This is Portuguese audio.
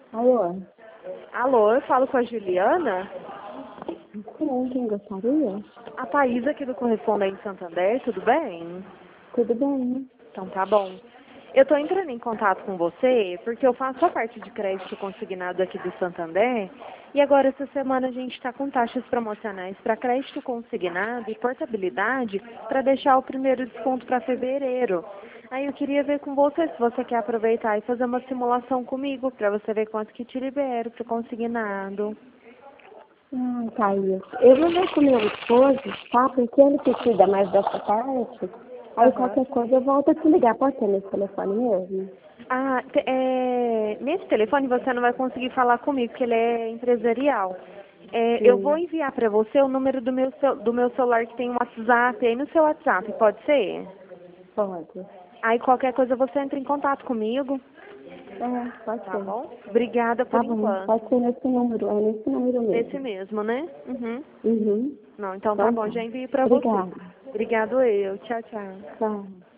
Alô? Alô, eu falo com a Juliana? Sim, quem gostaria? A Thaís aqui do Correspondente Santander, tudo bem? Tudo bem? Então tá bom. Eu tô entrando em contato com você porque eu faço a parte de crédito consignado aqui do Santander e agora essa semana a gente está com taxas promocionais para crédito consignado e portabilidade para deixar o primeiro desconto para fevereiro. Aí eu queria ver com você se você quer aproveitar e fazer uma simulação comigo para você ver quanto que te libero para consignado. Thaís, eu vou ver com meu esposo, tá? Porque ele que cuida mais dessa parte. Aí Aham. qualquer coisa eu volto a te ligar. Pode ser nesse telefone mesmo? Nesse telefone você não vai conseguir falar comigo, porque ele é empresarial. Eu vou Sim, enviar para você o número do meu celular que tem um WhatsApp aí no seu WhatsApp, pode ser? pode. Aí qualquer coisa você entra em contato comigo, Pode tá ser. bom? Obrigada por Tá bom, pode enquanto. ser nesse número, é nesse número Esse mesmo. mesmo, né? Uhum. Uhum. Não, então tá Então bom, tá. já envio para você. Obrigada. Obrigado eu. Tchau, tchau. Tchau.